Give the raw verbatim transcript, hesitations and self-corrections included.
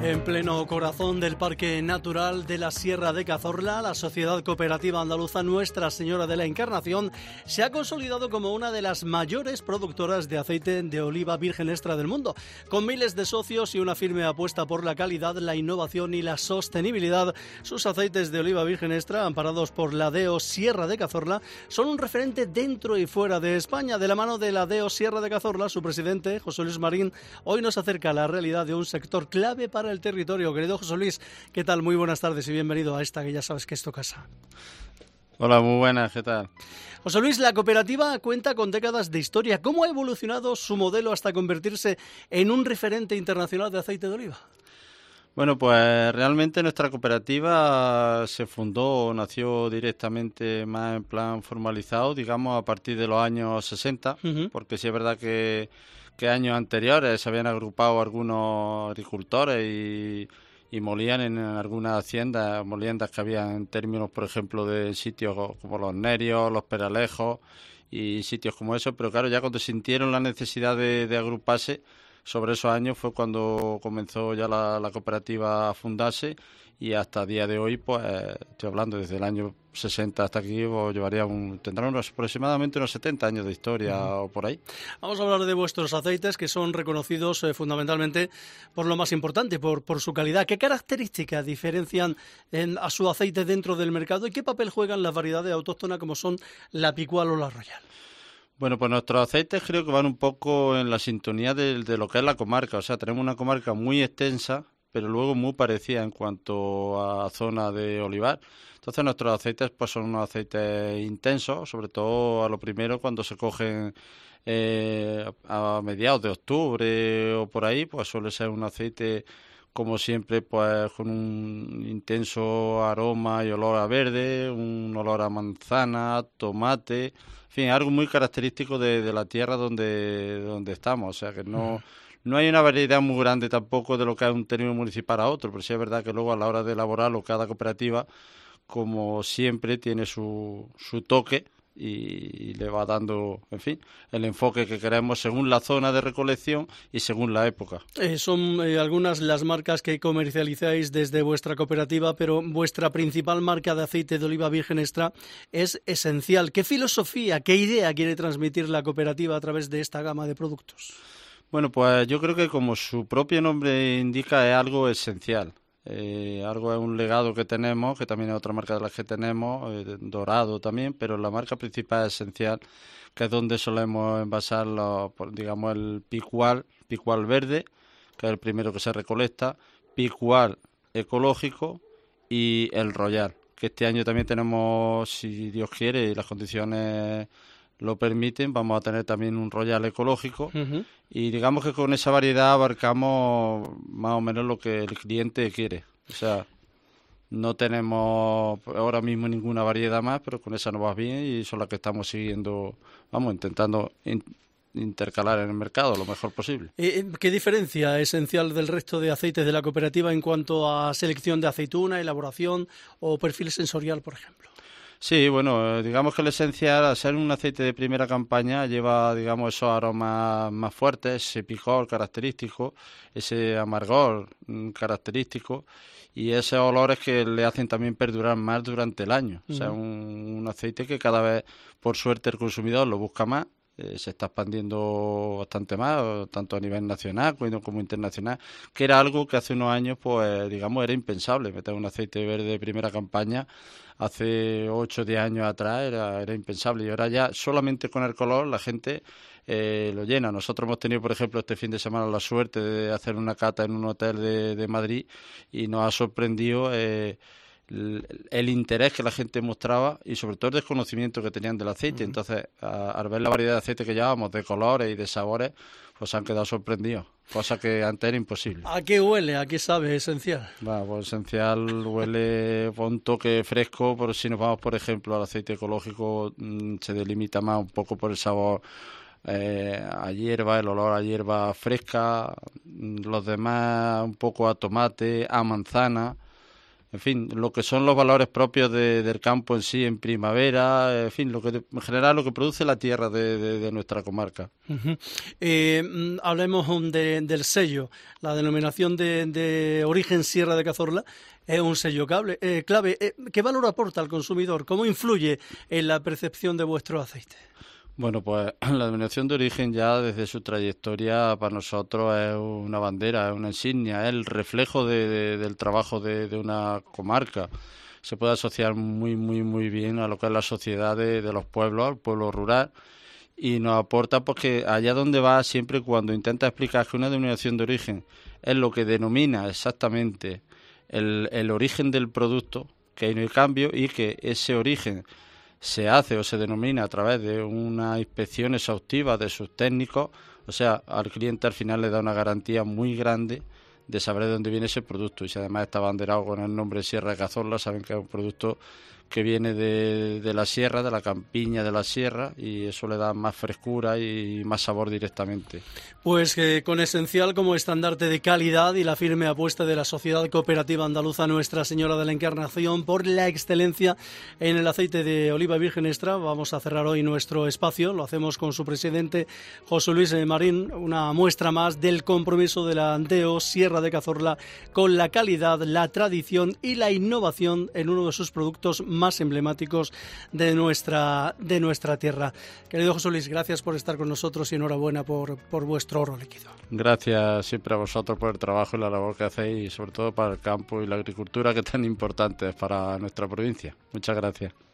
En pleno corazón del Parque Natural de la Sierra de Cazorla, la Sociedad Cooperativa Andaluza Nuestra Señora de la Encarnación se ha consolidado como una de las mayores productoras de aceite de oliva virgen extra del mundo. Con miles de socios y una firme apuesta por la calidad, la innovación y la sostenibilidad, sus aceites de oliva virgen extra, amparados por la D E O Sierra de Cazorla, son un referente dentro y fuera de España. De la mano de la D E O Sierra de Cazorla, su presidente, José Luis Marín, hoy nos acerca a la realidad de un sector clave para el territorio. Querido José Luis, ¿qué tal? Muy buenas tardes y bienvenido a esta que ya sabes que es tu casa. Hola, muy buenas, ¿qué tal? José Luis, la cooperativa cuenta con décadas de historia. ¿Cómo ha evolucionado su modelo hasta convertirse en un referente internacional de aceite de oliva? Bueno, pues realmente nuestra cooperativa se fundó, nació directamente más en plan formalizado, digamos, a partir de los años sesenta, uh-huh. porque sí es verdad que, que años anteriores se habían agrupado algunos agricultores y, y molían en algunas haciendas, moliendas que había en términos, por ejemplo, de sitios como los Nerios, los Peralejos y sitios como esos, pero claro, ya cuando sintieron la necesidad de, de agruparse, sobre esos años fue cuando comenzó ya la, la cooperativa a fundarse y hasta el día de hoy, pues estoy hablando desde el año sesenta hasta aquí, pues, llevaría un, tendrán unos, aproximadamente unos setenta años de historia uh-huh. o por ahí. Vamos a hablar de vuestros aceites, que son reconocidos eh, fundamentalmente por lo más importante, por, por su calidad. ¿Qué características diferencian en, a su aceite dentro del mercado y qué papel juegan las variedades autóctonas como son la Picual o la Royal? Bueno, pues nuestros aceites creo que van un poco en la sintonía de, de lo que es la comarca. O sea, tenemos una comarca muy extensa, pero luego muy parecida en cuanto a zona de olivar. Entonces nuestros aceites pues son unos aceites intensos, sobre todo a lo primero cuando se cogen eh, a mediados de octubre o por ahí, pues suele ser un aceite como siempre pues con un intenso aroma y olor a verde, un olor a manzana, tomate, en fin, algo muy característico de, de la tierra donde, donde estamos, o sea que no, no hay una variedad muy grande tampoco de lo que es un término municipal a otro, pero sí es verdad que luego a la hora de elaborarlo cada cooperativa, como siempre, tiene su, su toque y, y le va dando, en fin, el enfoque que queremos según la zona de recolección y según la época. Eh, son eh, algunas las marcas que comercializáis desde vuestra cooperativa, pero vuestra principal marca de aceite de oliva virgen extra es Esencial. ¿Qué filosofía, qué idea quiere transmitir la cooperativa a través de esta gama de productos? Bueno, pues yo creo que como su propio nombre indica es algo esencial. Eh, algo es un legado que tenemos, que también es otra marca de las que tenemos, eh, Dorado también, pero la marca principal es Esencial, que es donde solemos envasar, los, digamos, el Picual, Picual verde, que es el primero que se recolecta, Picual ecológico y el Royal, que este año también tenemos, si Dios quiere y las condiciones lo permiten, vamos a tener también un Royal ecológico uh-huh. y digamos que con esa variedad abarcamos más o menos lo que el cliente quiere. O sea, no tenemos ahora mismo ninguna variedad más, pero con esa nos va bien y son las que estamos siguiendo, vamos, intentando in- intercalar en el mercado lo mejor posible. ¿Qué diferencia Esencial del resto de aceites de la cooperativa en cuanto a selección de aceituna, elaboración o perfil sensorial, por ejemplo? Sí, bueno, digamos que el Esencial, al ser un aceite de primera campaña, lleva, digamos, esos aromas más fuertes, ese picor característico, ese amargor característico y esos olores que le hacen también perdurar más durante el año. Uh-huh. O sea, un, un aceite que cada vez, por suerte, el consumidor lo busca más. Eh, se está expandiendo bastante más, tanto a nivel nacional como internacional, que era algo que hace unos años, pues digamos, era impensable. Meter un aceite verde de primera campaña hace ocho o diez años atrás era, era impensable, y ahora ya solamente con el color la gente eh, lo llena. Nosotros hemos tenido, por ejemplo, este fin de semana la suerte de hacer una cata en un hotel de, de Madrid y nos ha sorprendido eh, El, el interés que la gente mostraba y sobre todo el desconocimiento que tenían del aceite. Uh-huh. Entonces, a, al ver la variedad de aceite que llevábamos, de colores y de sabores, pues se han quedado sorprendidos, cosa que antes era imposible. ¿A qué huele? ¿A qué sabe Esencial? Bueno, pues Esencial huele con un toque fresco, pero si nos vamos, por ejemplo, al aceite ecológico, mmm, se delimita más un poco por el sabor eh, a hierba, el olor a hierba fresca, los demás un poco a tomate, a manzana. en fin, lo que son los valores propios de, del campo en sí, en primavera, en fin, lo que en general lo que produce la tierra de, de, de nuestra comarca. Uh-huh. Eh, hablemos de, del sello, la denominación de, de origen Sierra de Cazorla es un sello clave. Eh, clave. Eh, ¿Qué valor aporta al consumidor? ¿Cómo influye en la percepción de vuestro aceite? Bueno, pues la denominación de origen ya desde su trayectoria para nosotros es una bandera, es una insignia, es el reflejo de, de, del trabajo de, de una comarca. Se puede asociar muy, muy, muy bien a lo que es la sociedad de, de los pueblos, al pueblo rural, y nos aporta porque allá donde va siempre cuando intenta explicar que una denominación de origen es lo que denomina exactamente el, el origen del producto, que hay no hay cambio y que ese origen se hace o se denomina a través de una inspección exhaustiva de sus técnicos, o sea, al cliente al final le da una garantía muy grande de saber de dónde viene ese producto, y si además está abanderado con el nombre Sierra de Cazorla, saben que es un producto que viene de, de la sierra, de la campiña de la sierra, y eso le da más frescura y más sabor directamente. Pues que con Esencial como estandarte de calidad y la firme apuesta de la Sociedad Cooperativa Andaluza Nuestra Señora de la Encarnación por la excelencia en el aceite de oliva virgen extra, vamos a cerrar hoy nuestro espacio. Lo hacemos con su presidente José Luis Marín, una muestra más del compromiso de la Anteo Sierra de Cazorla con la calidad, la tradición y la innovación en uno de sus productos más emblemáticos de nuestra de nuestra tierra. Querido José Luis, gracias por estar con nosotros y enhorabuena por, por vuestro oro líquido. Gracias siempre a vosotros por el trabajo y la labor que hacéis, y sobre todo para el campo y la agricultura, que es tan importante para nuestra provincia. Muchas gracias.